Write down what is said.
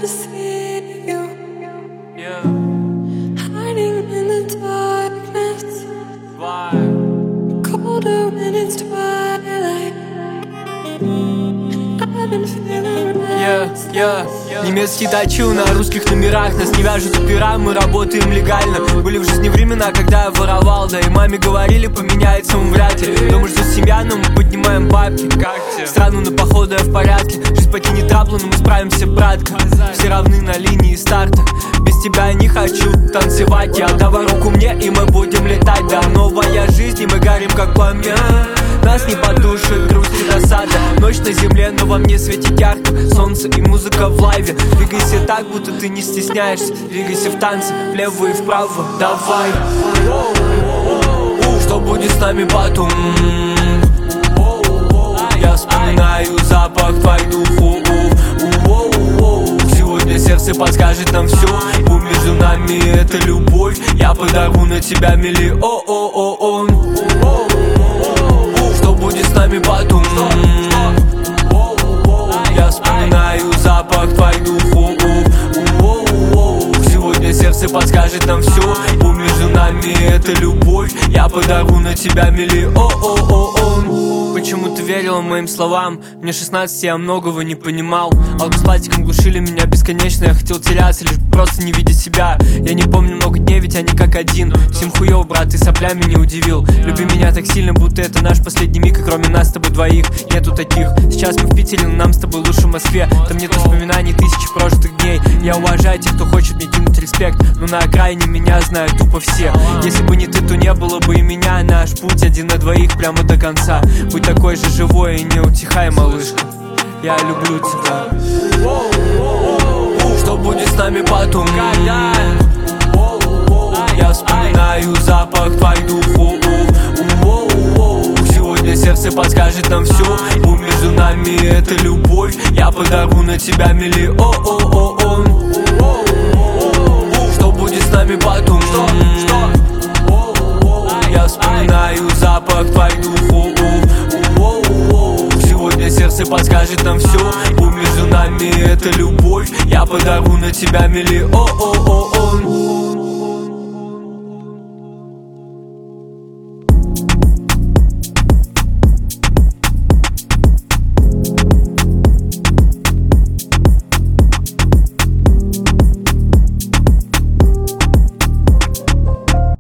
to see you, Yeah, hiding in the darkness, why? colder when it's twilight. I've been feeling restless. Немецкий точил на русских номерах. Нас не вяжут опера, мы работаем легально. Были в жизни времена, когда я воровал. Да и маме говорили, поменяется он вряд ли. Дома ждет семья, но мы поднимаем бабки. Страну на походу я в порядке. Жизнь покинет траблу, но мы справимся, братка. Все равны на линии старта. Без тебя я не хочу танцевать. Я давай руку мне, и мы будем летать. Да, новая жизнь, и мы горим как пламя. Нас не потушит грусть и досада. Ночь на земле, но во мне светит ярко. Солнце и музыка в лайве. Двигайся так, будто ты не стесняешься. Двигайся в танце, влево и вправо. Давай. Что будет с нами потом? Я вспоминаю запах твоих духов. Сегодня сердце подскажет нам все. Будь между нами это любовь. Я подарю на тебя миллион. Что будет с нами потом? Я вспоминаю запах твоих духов. Сегодня сердце подскажет нам все. Будь между нами это любовь. Я подарю на тебя миллион. Почему ты верила моим словам? Мне 16, я многого не понимал. Алкоголь с пластиком глушили меня бесконечно. Я хотел теряться, лишь просто не видеть себя. Я не помню много дней, ведь они как один. Всем хуёво, брат, ты соплями не удивил. Люби меня так сильно, будто это наш последний миг. И кроме нас с тобой двоих нету таких. Сейчас мы в Питере, но нам с тобой лучше в Москве. Там нет воспоминаний тысячи прожитых дней. Я уважаю тех, кто хочет мне кинуть респект. Но на окраине меня знают тупо все. Если бы не ты, то не было бы и меня. Наш путь один на двоих прямо до конца. Будь такой же живой и не утихай, малышка. Я люблю тебя. Что будет с нами потом? Я вспоминаю запах твоих духов. Сегодня сердце подскажет нам все. Будь между нами это любовь. Я подарю на тебя миллион. Что будет с нами потом? Я вспоминаю запах твоих духов. Сегодня сердце подскажет нам все. Будь между нами это любовь. Я подарю на тебя миллион.